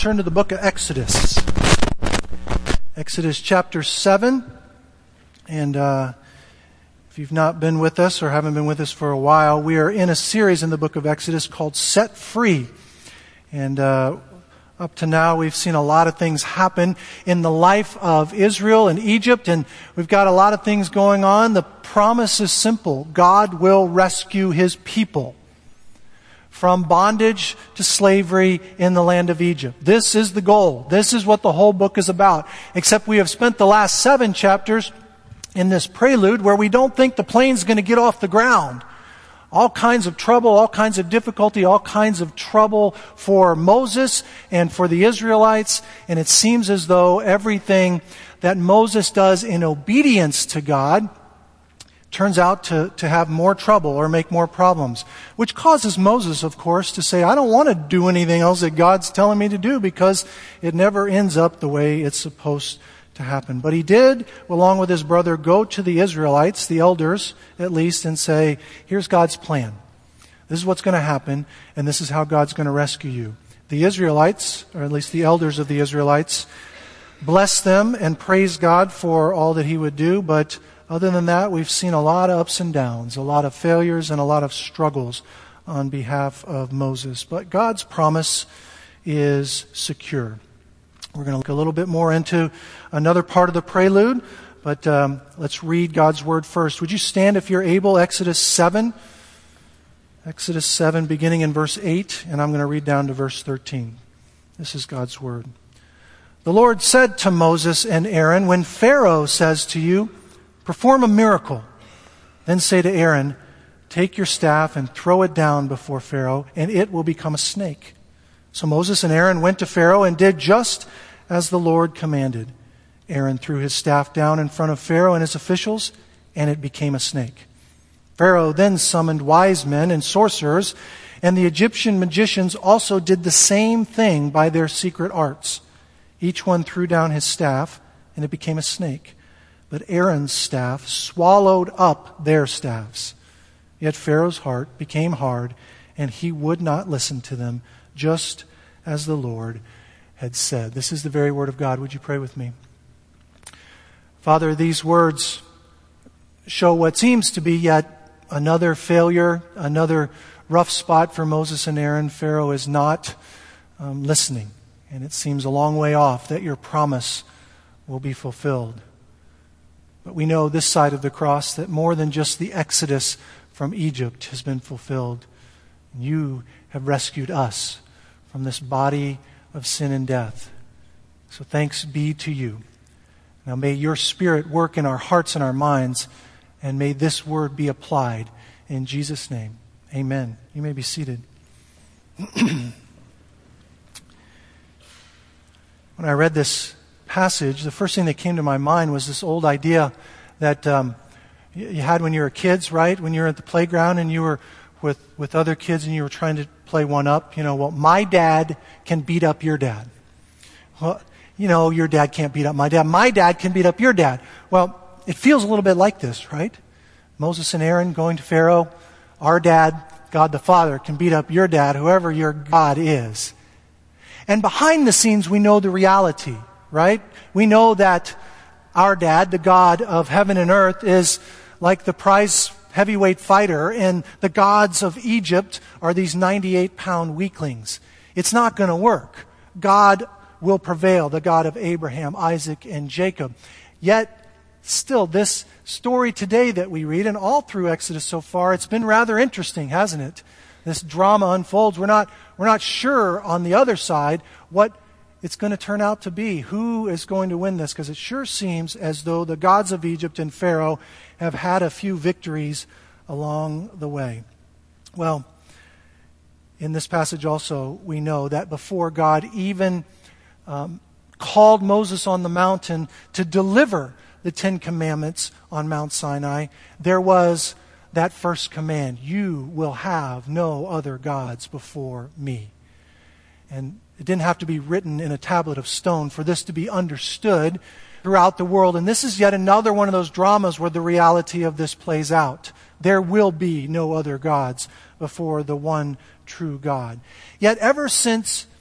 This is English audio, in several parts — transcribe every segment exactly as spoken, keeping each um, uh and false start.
turn to the book of Exodus. Exodus chapter seven. And uh, if you've not been with us or haven't been with us for a while, we are in a series in the book of Exodus called Set Free. And uh, up to now, we've seen a lot of things happen in the life of Israel and Egypt. And we've got a lot of things going on. The promise is simple. God will rescue His people from bondage to slavery in the land of Egypt. This is the goal. This is what the whole book is about. Except we have spent the last seven chapters in this prelude where we don't think the plane's going to get off the ground. All kinds of trouble, all kinds of difficulty, all kinds of trouble for Moses and for the Israelites. And it seems as though everything that Moses does in obedience to God turns out to, to have more trouble or make more problems, which causes Moses, of course, to say, I don't want to do anything else that God's telling me to do because it never ends up the way it's supposed to happen. But he did, along with his brother, go to the Israelites, the elders at least, and say, here's God's plan. This is what's going to happen, and this is how God's going to rescue you. The Israelites, or at least the elders of the Israelites, blessed them and praised God for all that He would do, but other than that, we've seen a lot of ups and downs, a lot of failures and a lot of struggles on behalf of Moses. But God's promise is secure. We're going to look a little bit more into another part of the prelude, but um, let's read God's Word first. Would you stand if you're able? Exodus seven. Exodus seven, beginning in verse eight, and I'm going to read down to verse thirteen. This is God's Word. The Lord said to Moses and Aaron, when Pharaoh says to you, perform a miracle, then say to Aaron, take your staff and throw it down before Pharaoh, and it will become a snake. So Moses and Aaron went to Pharaoh and did just as the Lord commanded. Aaron threw his staff down in front of Pharaoh and his officials, and it became a snake. Pharaoh then summoned wise men and sorcerers, and the Egyptian magicians also did the same thing by their secret arts. Each one threw down his staff, and it became a snake. But Aaron's staff swallowed up their staffs. Yet Pharaoh's heart became hard, and he would not listen to them, just as the Lord had said. This is the very word of God. Would you pray with me? Father, these words show what seems to be yet another failure, another rough spot for Moses and Aaron. Pharaoh is not um, listening, and it seems a long way off that your promise will be fulfilled. But we know this side of the cross that more than just the exodus from Egypt has been fulfilled. You have rescued us from this body of sin and death. So thanks be to you. Now may your Spirit work in our hearts and our minds, and may this word be applied in Jesus' name. Amen. You may be seated. When I read this passage, the first thing that came to my mind was this old idea that um, you had when you were kids, right? When you were at the playground and you were with, with other kids and you were trying to play one up. You know, well, my dad can beat up your dad. Well, you know, your dad can't beat up my dad. My dad can beat up your dad. Well, it feels a little bit like this, right? Moses and Aaron going to Pharaoh. Our dad, God the Father, can beat up your dad, whoever your God is. And behind the scenes, we know the reality. Right? We know that our dad, the God of heaven and earth, is like the prize heavyweight fighter, and the gods of Egypt are these ninety-eight pound weaklings. It's not going to work. God will prevail, the God of Abraham, Isaac, and Jacob. Yet, still, this story today that we read, and all through Exodus so far, it's been rather interesting, hasn't it? This drama unfolds. We're not, we're not sure on the other side what it's going to turn out to be. Who is going to win this? Because it sure seems as though the gods of Egypt and Pharaoh have had a few victories along the way. Well, in this passage also, we know that before God even um, called Moses on the mountain to deliver the Ten Commandments on Mount Sinai, there was that first command, you will have no other gods before me. And it didn't have to be written in a tablet of stone for this to be understood throughout the world. And this is yet another one of those dramas where the reality of this plays out. There will be no other gods before the one true God. Yet ever since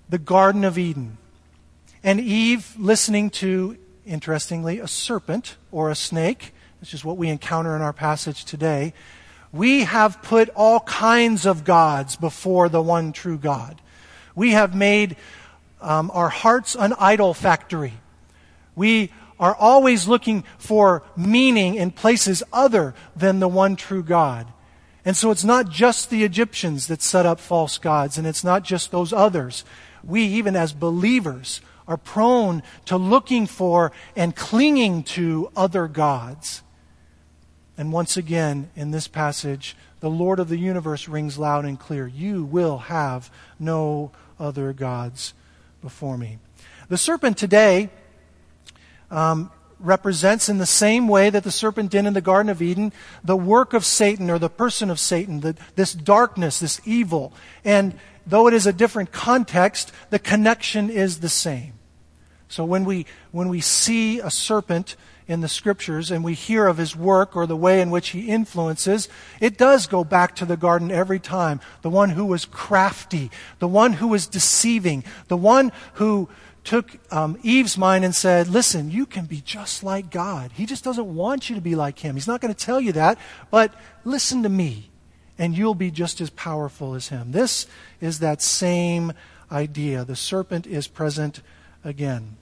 the Garden of Eden. And Eve listening to, interestingly, a serpent or a snake, which is what we encounter in our passage today. We have put all kinds of gods before the one true God. We have made um, our hearts an idol factory. We are always looking for meaning in places other than the one true God. And so it's not just the Egyptians that set up false gods, and it's not just those others. We, even as believers, are prone to looking for and clinging to other gods. And once again, in this passage, the Lord of the universe rings loud and clear. You will have no other gods before me. The serpent today um, represents, in the same way that the serpent did in the Garden of Eden, the work of Satan, or the person of Satan, the, this darkness, this evil. And though it is a different context, the connection is the same. So when we when we see a serpent in the Scriptures and we hear of his work or the way in which he influences, it does go back to the garden every time. The one who was crafty, the one who was deceiving, the one who took um, Eve's mind and said, listen, you can be just like God. He just doesn't want you to be like him. He's not going to tell you that, but listen to me, and you'll be just as powerful as him. This is that same idea. The serpent is present again.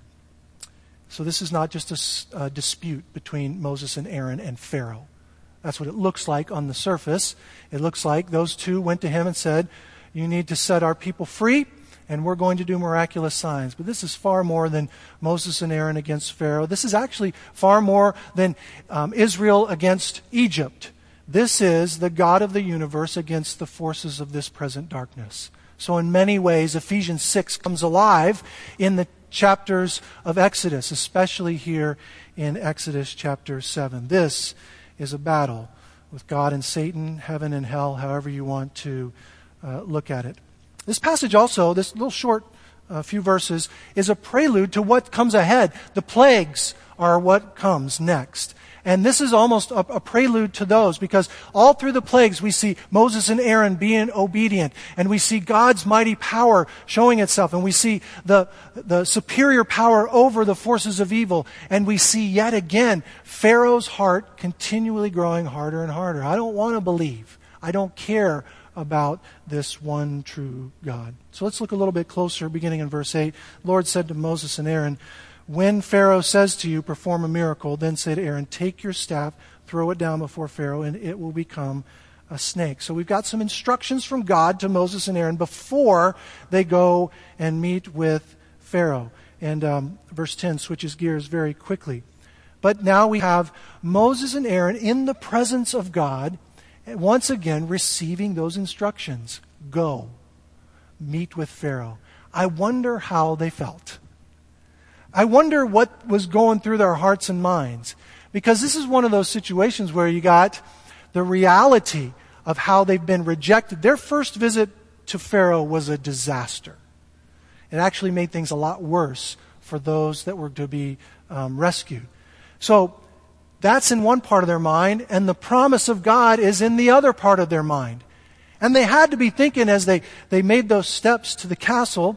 So this is not just a, a dispute between Moses and Aaron and Pharaoh. That's what it looks like on the surface. It looks like those two went to him and said, you need to set our people free, and we're going to do miraculous signs. But this is far more than Moses and Aaron against Pharaoh. This is actually far more than um, Israel against Egypt. This is the God of the universe against the forces of this present darkness. So in many ways, Ephesians six comes alive in the chapters of Exodus, especially here in Exodus chapter seven. This is a battle with God and Satan, heaven and hell, however you want to uh, look at it. This passage also, this little short uh, few verses, is a prelude to what comes ahead. The plagues are what comes next. And this is almost a, a prelude to those, because all through the plagues we see Moses and Aaron being obedient, and we see God's mighty power showing itself, and we see the, the superior power over the forces of evil, and we see yet again Pharaoh's heart continually growing harder and harder. I don't want to believe. I don't care about this one true God. So let's look a little bit closer, beginning in verse eight. The Lord said to Moses and Aaron, when Pharaoh says to you, perform a miracle, then say to Aaron, take your staff, throw it down before Pharaoh, and it will become a snake. So we've got some instructions from God to Moses and Aaron before they go and meet with Pharaoh. And um, verse ten switches gears very quickly. But now we have Moses and Aaron in the presence of God, once again receiving those instructions. Go, meet with Pharaoh. I wonder how they felt. I wonder what was going through their hearts and minds. Because this is one of those situations where you got the reality of how they've been rejected. Their first visit to Pharaoh was a disaster. It actually made things a lot worse for those that were to be um, rescued. So that's in one part of their mind, and the promise of God is in the other part of their mind. And they had to be thinking as they, they made those steps to the castle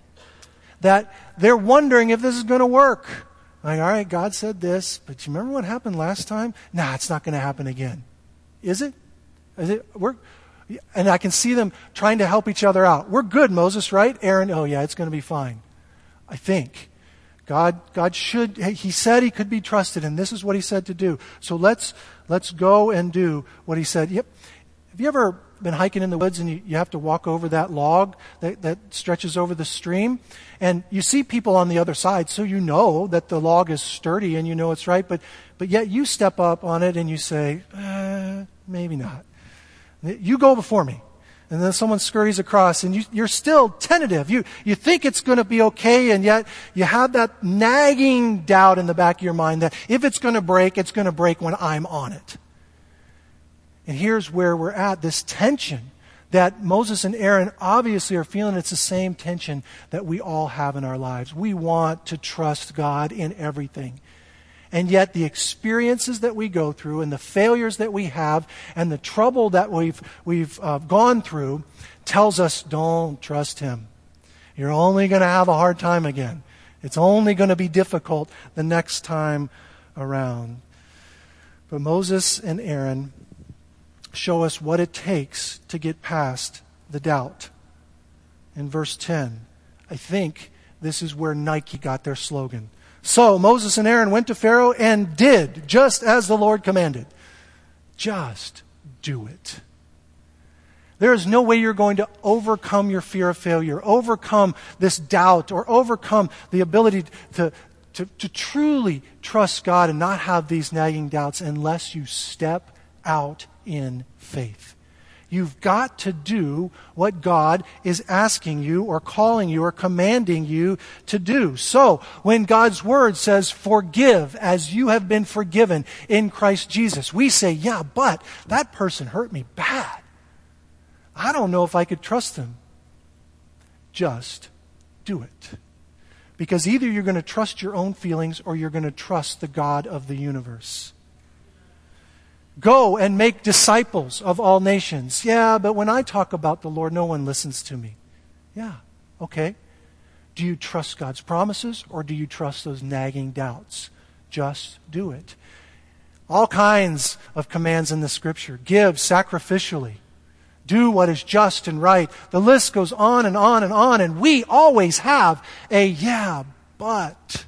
that they're wondering if this is going to work. Like, all right, God said this, but you remember what happened last time? Nah, it's not going to happen again. Is it? Is it? We're, and I can see them trying to help each other out. We're good, Moses, right? Aaron, oh yeah, it's going to be fine. I think. God, God should, he said he could be trusted, and this is what he said to do. So let's, let's go and do what he said. Yep. Have you ever been hiking in the woods and you, you have to walk over that log that, that stretches over the stream? And you see people on the other side, so you know that the log is sturdy and you know it's right, but, but yet you step up on it and you say, eh, maybe not. You go before me. And then someone scurries across and you, you're still tentative. You, you think it's going to be okay, and yet you have that nagging doubt in the back of your mind that if it's going to break, it's going to break when I'm on it. And here's where we're at, this tension that Moses and Aaron obviously are feeling. It's the same tension that we all have in our lives. We want to trust God in everything. And yet the experiences that we go through and the failures that we have and the trouble that we've, we've uh, gone through tells us don't trust Him. You're only going to have a hard time again. It's only going to be difficult the next time around. But Moses and Aaron show us what it takes to get past the doubt. In verse ten, I think this is where Nike got their slogan. So Moses and Aaron went to Pharaoh and did just as the Lord commanded. Just do it. There is no way you're going to overcome your fear of failure, overcome this doubt, or overcome the ability to, to, to truly trust God and not have these nagging doubts unless you step out in faith. You've got to do what God is asking you or calling you or commanding you to do. So, when God's Word says, forgive as you have been forgiven in Christ Jesus, we say, yeah, but that person hurt me bad. I don't know if I could trust them. Just do it. Because either you're going to trust your own feelings or you're going to trust the God of the universe. Go and make disciples of all nations. Yeah, but when I talk about the Lord, no one listens to me. Yeah, okay. Do you trust God's promises or do you trust those nagging doubts? Just do it. All kinds of commands in the Scripture. Give sacrificially. Do what is just and right. The list goes on and on and on, and we always have a yeah, but.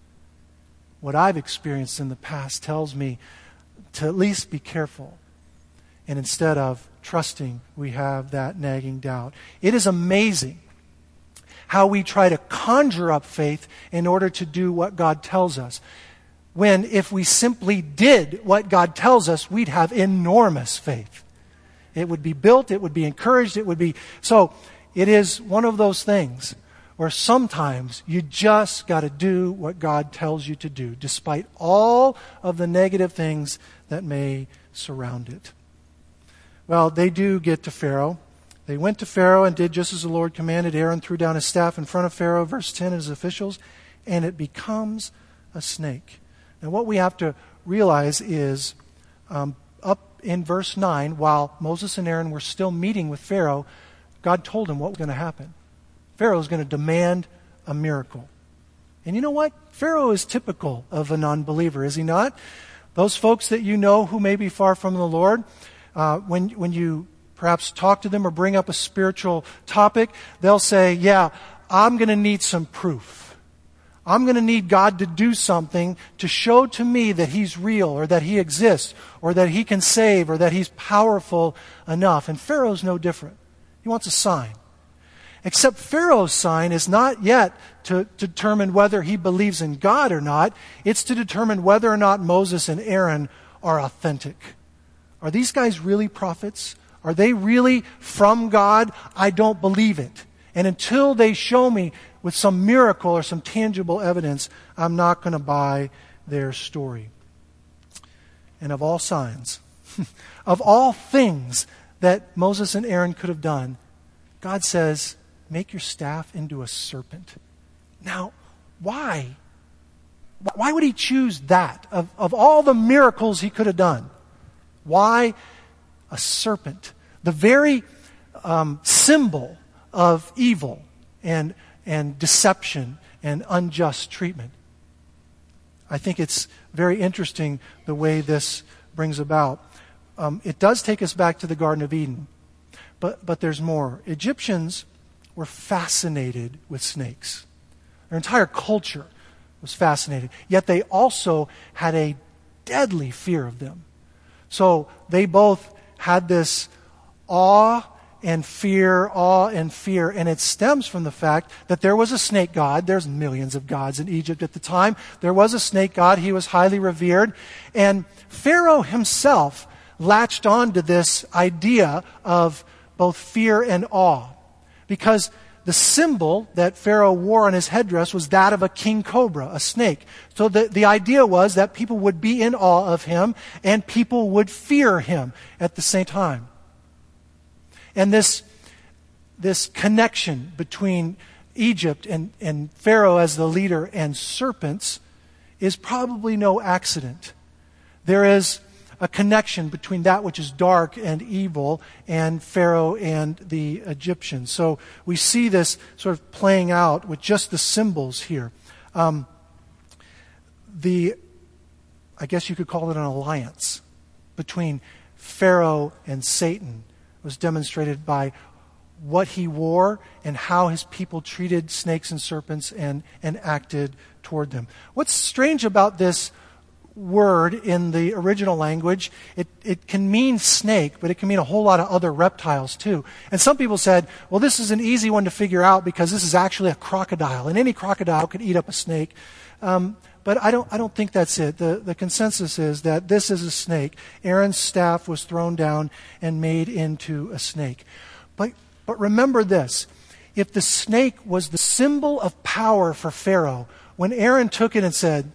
What I've experienced in the past tells me to at least be careful. And instead of trusting, we have that nagging doubt. It is amazing how we try to conjure up faith in order to do what God tells us. When if we simply did what God tells us, we'd have enormous faith. It would be built, it would be encouraged, it would be... So, it is one of those things where sometimes you just got to do what God tells you to do, despite all of the negative things that may surround it. Well, they do get to Pharaoh. They went to Pharaoh and did just as the Lord commanded. Aaron threw down his staff in front of Pharaoh, verse ten, and his officials, and it becomes a snake. Now, what we have to realize is, um, up in verse nine, while Moses and Aaron were still meeting with Pharaoh, God told him what was going to happen. Pharaoh is going to demand a miracle. And you know what? Pharaoh is typical of a non-believer, is he not? Those folks that you know who may be far from the Lord, uh, when, when you perhaps talk to them or bring up a spiritual topic, they'll say, yeah, I'm going to need some proof. I'm going to need God to do something to show to me that He's real or that He exists or that He can save or that He's powerful enough. And Pharaoh's no different. He wants a sign. Except Pharaoh's sign is not yet to determine whether he believes in God or not. It's to determine whether or not Moses and Aaron are authentic. Are these guys really prophets? Are they really from God? I don't believe it. And until they show me with some miracle or some tangible evidence, I'm not going to buy their story. And of all signs, of all things that Moses and Aaron could have done, God says, make your staff into a serpent. Now, why? Why would He choose that? Of, of all the miracles He could have done, why a serpent? The very um, symbol of evil and and deception and unjust treatment. I think it's very interesting the way this brings about. Um, it does take us back to the Garden of Eden, but but there's more. Egyptians were fascinated with snakes. Their entire culture was fascinated. Yet they also had a deadly fear of them. So they both had this awe and fear, awe and fear. And it stems from the fact that there was a snake god. There's millions of gods in Egypt at the time. There was a snake god. He was highly revered. And Pharaoh himself latched on to this idea of both fear and awe. Because the symbol that Pharaoh wore on his headdress was that of a king cobra, a snake. So the, the idea was that people would be in awe of him and people would fear him at the same time. And this, this connection between Egypt and, and Pharaoh as the leader and serpents is probably no accident. There is a connection between that which is dark and evil and Pharaoh and the Egyptians. So we see this sort of playing out with just the symbols here. Um, the, I guess you could call it an alliance between Pharaoh and Satan was demonstrated by what he wore and how his people treated snakes and serpents and, and acted toward them. What's strange about this word in the original language, it, it can mean snake, but it can mean a whole lot of other reptiles too. And some people said, well, this is an easy one to figure out because this is actually a crocodile, and any crocodile could eat up a snake. Um, but I don't, I don't think that's it. The, the consensus is that this is a snake. Aaron's staff was thrown down and made into a snake. But, but remember this. If the snake was the symbol of power for Pharaoh, when Aaron took it and said,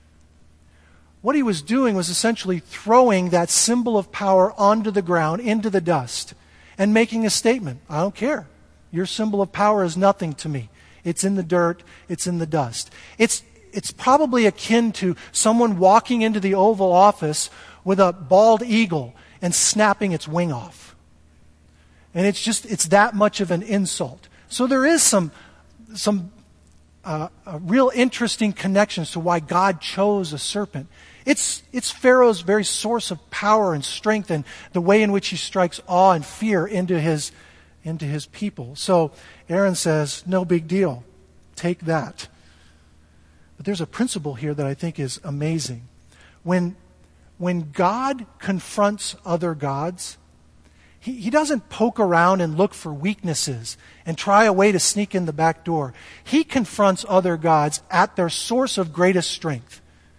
what he was doing was essentially throwing that symbol of power onto the ground, into the dust, and making a statement. I don't care. Your symbol of power is nothing to me. It's in the dirt. It's in the dust. It's, it's probably akin to someone walking into the Oval Office with a bald eagle and snapping its wing off. And it's just, it's that much of an insult. So there is some, some uh, uh, real interesting connections to why God chose a serpent. It's, it's Pharaoh's very source of power and strength and the way in which he strikes awe and fear into his, into his people. So Aaron says, no big deal. Take that. But there's a principle here that I think is amazing. When, when God confronts other gods, he, he doesn't poke around and look for weaknesses and try a way to sneak in the back door. He confronts other gods at their source of greatest strength.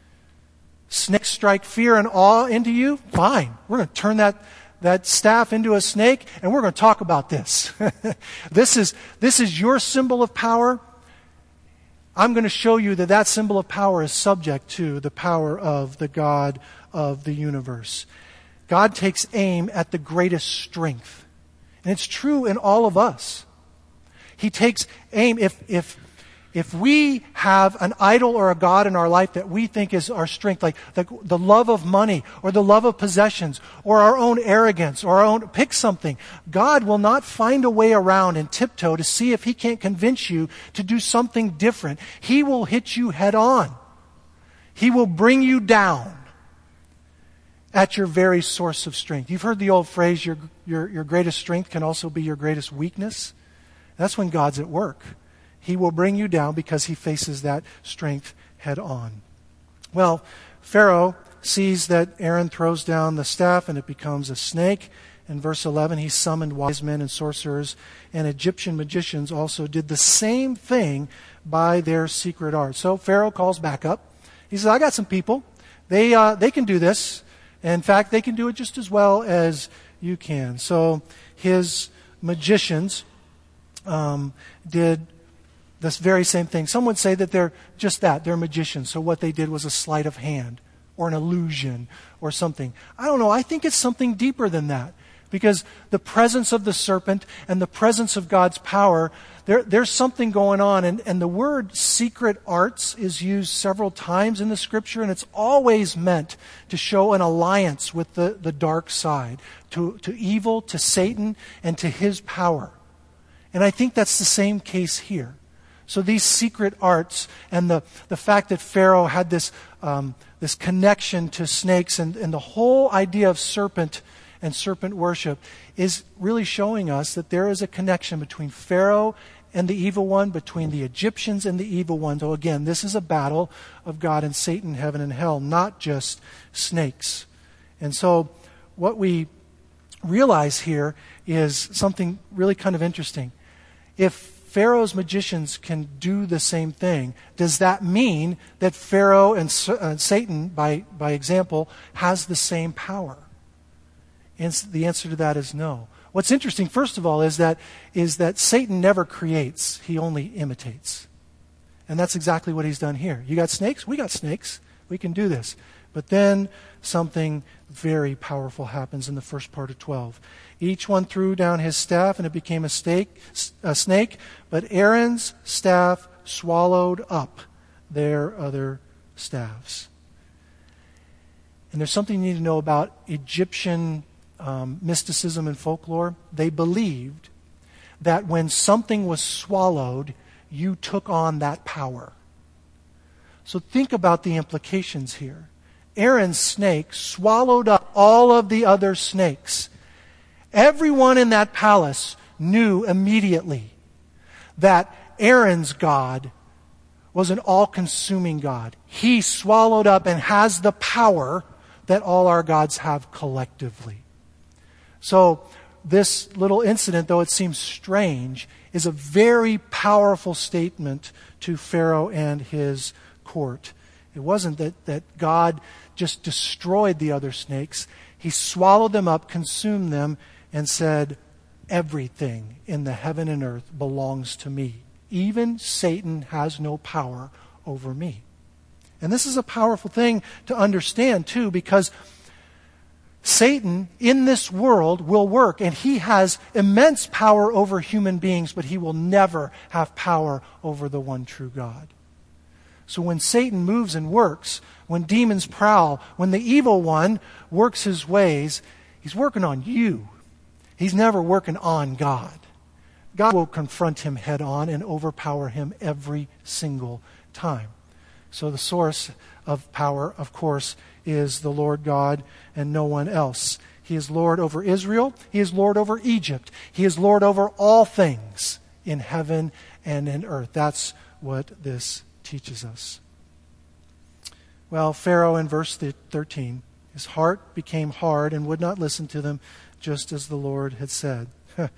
Snakes strike fear and awe into you? Fine. We're going to turn that, that staff into a snake, and we're going to talk about this. this is, this is your symbol of power. I'm going to show you that that symbol of power is subject to the power of the God of the universe. God takes aim at the greatest strength. And it's true in all of us. He takes aim, if, if, if we have an idol or a god in our life that we think is our strength, like the, the love of money or the love of possessions or our own arrogance or our own, pick something, God will not find a way around and tiptoe to see if he can't convince you to do something different. He will hit you head on. He will bring you down at your very source of strength. You've heard the old phrase, your, your, your greatest strength can also be your greatest weakness. That's when God's at work. He will bring you down because he faces that strength head on. Well, Pharaoh sees that Aaron throws down the staff and it becomes a snake. In verse eleven, he summoned wise men and sorcerers, and Egyptian magicians also did the same thing by their secret art. So Pharaoh calls back up. He says, I got some people. They, uh, they can do this. In fact, they can do it just as well as you can. So his magicians um, did this very same thing. Some would say that they're just that. They're magicians. So what they did was a sleight of hand or an illusion or something. I don't know. I think it's something deeper than that. Because the presence of the serpent and the presence of God's power, there, there's something going on. And, and the word secret arts is used several times in the scripture, and it's always meant to show an alliance with the, the dark side, to, to evil, to Satan, and to his power. And I think that's the same case here. So these secret arts and the, the fact that Pharaoh had this, um, this connection to snakes and, and the whole idea of serpent and serpent worship is really showing us that there is a connection between Pharaoh and the evil one, between the Egyptians and the evil one. So again, this is a battle of God and Satan, heaven and hell, not just snakes. And so what we realize here is something really kind of interesting. If Pharaoh's magicians can do the same thing, does that mean that Pharaoh and uh, Satan, by, by example, has the same power? And the answer to that is no. What's interesting, first of all, is that, is that Satan never creates. He only imitates. And that's exactly what he's done here. You got snakes? We got snakes. We can do this. But then something very powerful happens in the first part of twelve. Each one threw down his staff, and it became a, stake, a snake. But Aaron's staff swallowed up their other staffs. And there's something you need to know about Egyptian um, mysticism and folklore. They believed that when something was swallowed, you took on that power. So think about the implications here. Aaron's snake swallowed up all of the other snakes. Everyone in that palace knew immediately that Aaron's God was an all-consuming God. He swallowed up and has the power that all our gods have collectively. So this little incident, though it seems strange, is a very powerful statement to Pharaoh and his court. It wasn't that, that God just destroyed the other snakes. He swallowed them up, consumed them, and said, everything in the heaven and earth belongs to me. Even Satan has no power over me. And this is a powerful thing to understand, too, because Satan in this world will work, and he has immense power over human beings, but he will never have power over the one true God. So when Satan moves and works, when demons prowl, when the evil one works his ways, he's working on you. He's never working on God. God will confront him head on and overpower him every single time. So the source of power, of course, is the Lord God and no one else. He is Lord over Israel. He is Lord over Egypt. He is Lord over all things in heaven and in earth. That's what this teaches us. Well, Pharaoh in verse thirteen, his heart became hard and would not listen to them, just as the Lord had said.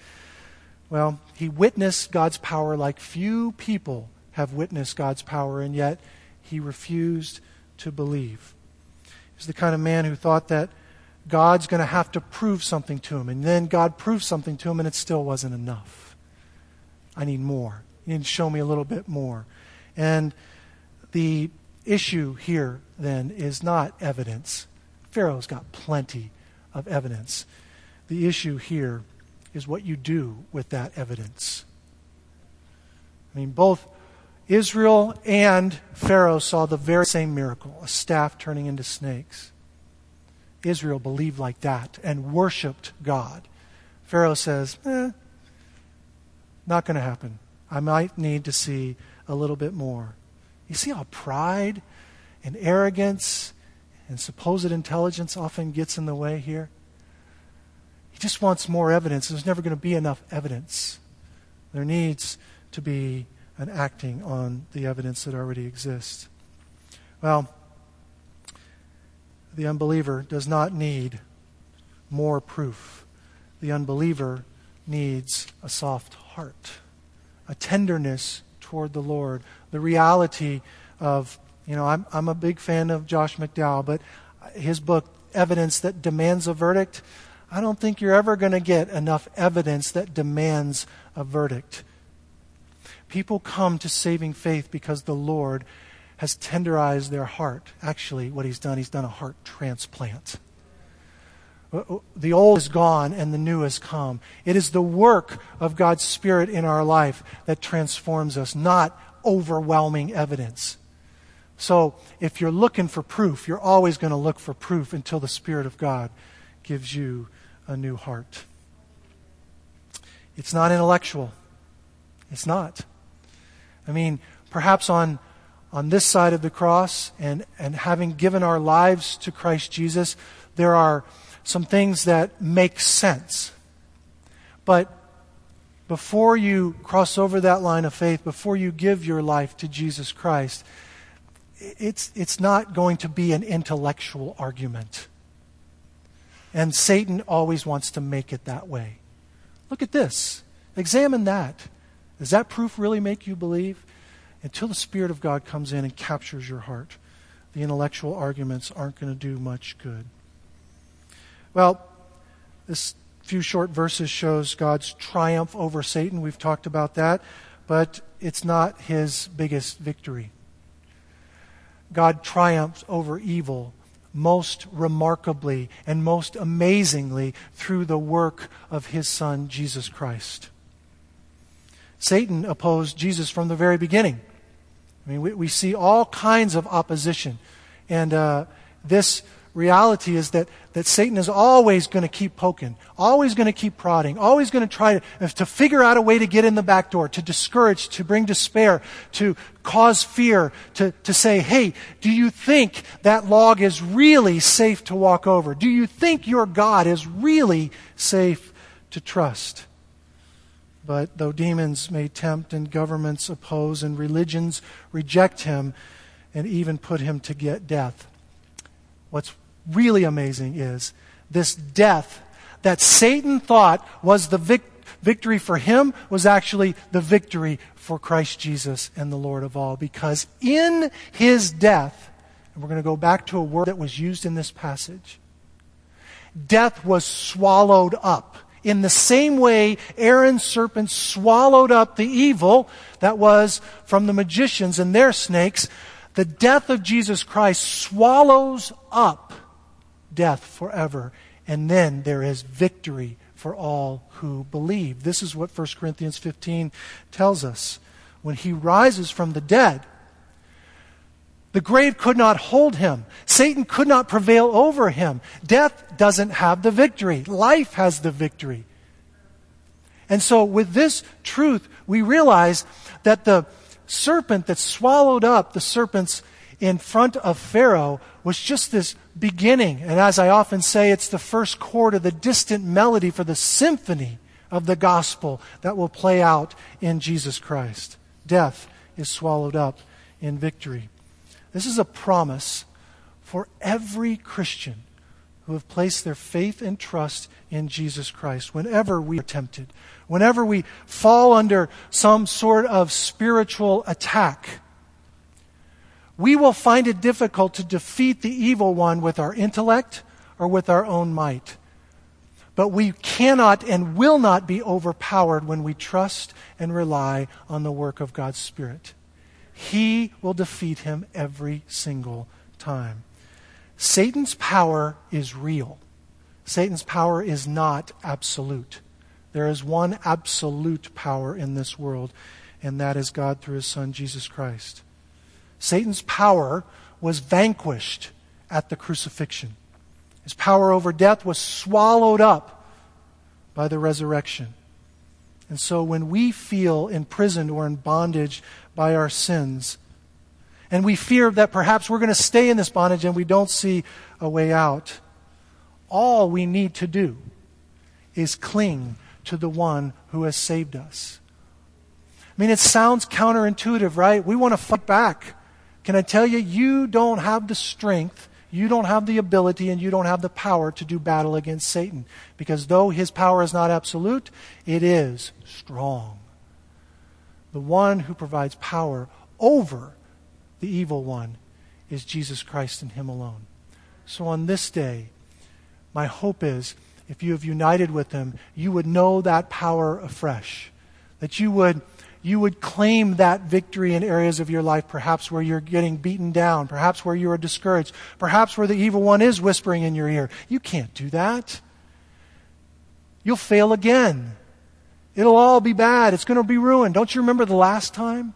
Well, he witnessed God's power like few people have witnessed God's power, and yet he refused to believe. He's the kind of man who thought that God's going to have to prove something to him, and then God proved something to him, and it still wasn't enough. I need more. You need to show me a little bit more. And the issue here, then, is not evidence. Pharaoh's got plenty of evidence. The issue here is what you do with that evidence. I mean, both Israel and Pharaoh saw the very same miracle, a staff turning into snakes. Israel believed like that and worshiped God. Pharaoh says, eh, not going to happen. I might need to see a little bit more. You see how pride and arrogance and supposed intelligence often gets in the way here? He just wants more evidence. There's never going to be enough evidence. There needs to be an acting on the evidence that already exists. Well, the unbeliever does not need more proof. The unbeliever needs a soft heart, a tenderness toward the Lord, the reality of, you know, I'm, I'm a big fan of Josh McDowell, but his book, Evidence That Demands a Verdict, I don't think you're ever going to get enough evidence that demands a verdict. People come to saving faith because the Lord has tenderized their heart. Actually, what he's done, he's done a heart transplant. The old is gone and the new has come. It is the work of God's Spirit in our life that transforms us, not overwhelming evidence. So if you're looking for proof, you're always going to look for proof until the Spirit of God gives you a new heart. It's not intellectual. It's not. I mean, perhaps on on this side of the cross and, and having given our lives to Christ Jesus, there are some things that make sense. But before you cross over that line of faith, before you give your life to Jesus Christ, it's it's not going to be an intellectual argument. And Satan always wants to make it that way. Look at this. Examine that. Does that proof really make you believe? Until the Spirit of God comes in and captures your heart, the intellectual arguments aren't going to do much good. Well, this few short verses shows God's triumph over Satan. We've talked about that, but it's not his biggest victory. God triumphs over evil most remarkably and most amazingly through the work of his Son, Jesus Christ. Satan opposed Jesus from the very beginning. I mean, we, we see all kinds of opposition. And uh, this reality is that, that Satan is always going to keep poking, always going to keep prodding, always going to try to, to figure out a way to get in the back door, to discourage, to bring despair, to cause fear, to, to say, hey, do you think that log is really safe to walk over? Do you think your God is really safe to trust? But though demons may tempt and governments oppose and religions reject him and even put him to get death, what's really amazing is this death that Satan thought was the vic- victory for him was actually the victory for Christ Jesus and the Lord of all. Because in his death, and we're going to go back to a word that was used in this passage, death was swallowed up. In the same way Aaron's serpent swallowed up the evil that was from the magicians and their snakes, the death of Jesus Christ swallows up death forever. And then there is victory for all who believe. This is what First Corinthians fifteen tells us. When he rises from the dead, the grave could not hold him. Satan could not prevail over him. Death doesn't have the victory. Life has the victory. And so with this truth, we realize that the serpent that swallowed up the serpents in front of Pharaoh was just this beginning. And as I often say, it's the first chord of the distant melody for the symphony of the gospel that will play out in Jesus Christ. Death is swallowed up in victory. This is a promise for every Christian who have placed their faith and trust in Jesus Christ. Whenever we are tempted, whenever we fall under some sort of spiritual attack, we will find it difficult to defeat the evil one with our intellect or with our own might. But we cannot and will not be overpowered when we trust and rely on the work of God's Spirit. He will defeat him every single time. Satan's power is real. Satan's power is not absolute. There is one absolute power in this world, and that is God through his Son, Jesus Christ. Satan's power was vanquished at the crucifixion. His power over death was swallowed up by the resurrection. And so when we feel imprisoned or in bondage by our sins, and we fear that perhaps we're going to stay in this bondage and we don't see a way out, all we need to do is cling to the one who has saved us. I mean, it sounds counterintuitive, right? We want to fight back. Can I tell you, you don't have the strength, you don't have the ability, and you don't have the power to do battle against Satan. Because though his power is not absolute, it is strong. The one who provides power over the evil one is Jesus Christ and him alone. So on this day, my hope is, if you have united with him, you would know that power afresh. That you would you would claim that victory in areas of your life, perhaps where you're getting beaten down, perhaps where you are discouraged, perhaps where the evil one is whispering in your ear. You can't do that. You'll fail again. It'll all be bad. It's going to be ruined. Don't you remember the last time?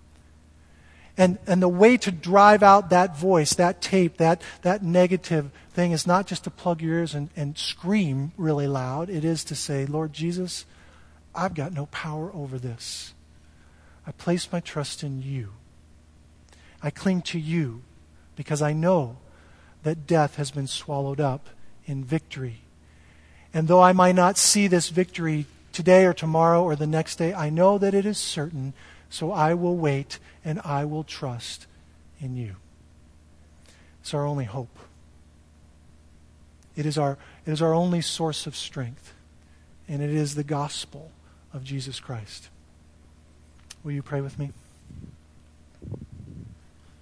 And and the way to drive out that voice, that tape, that, that negative thing is not just to plug your ears and, and scream really loud. It is to say, Lord Jesus, I've got no power over this. I place my trust in you. I cling to you because I know that death has been swallowed up in victory. And though I might not see this victory today or tomorrow or the next day, I know that it is certain. So I will wait and I will trust in you. It's our only hope. It is our, it is our only source of strength. And it is the gospel of Jesus Christ. Will you pray with me?